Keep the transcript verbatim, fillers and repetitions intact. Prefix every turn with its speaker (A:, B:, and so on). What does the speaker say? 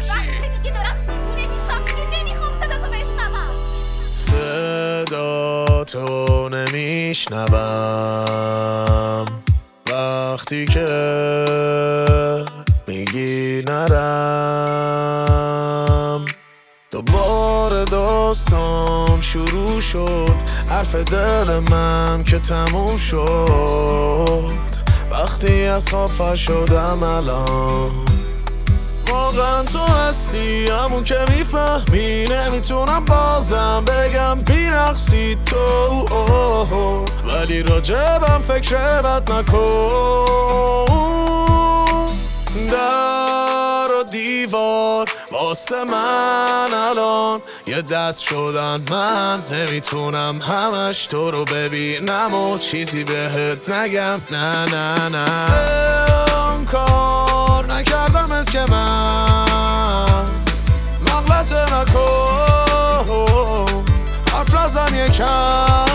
A: باشی.
B: دیگه دارم نمیشم دیگه نمیخوام صدا تو بشنوم.
C: صدا تو نمیشنوم وقتی که میگی نرم. دوباره داستان شروع شد، حرف دل من که تموم شد وقتی از خواب پا شدم. الان واقعا تو هستی همون که میفهمی، نمیتونم بازم بگم بی‌نقصی تو، ولی راجبم فکر بد نکن. در و دیوار واسه من الان یه دست شدن، من نمیتونم همش تو رو ببینم و چیزی بهت نگم. نه نه نه اون کار نکردمت که من مغلطه نکن، حرف نزن یکم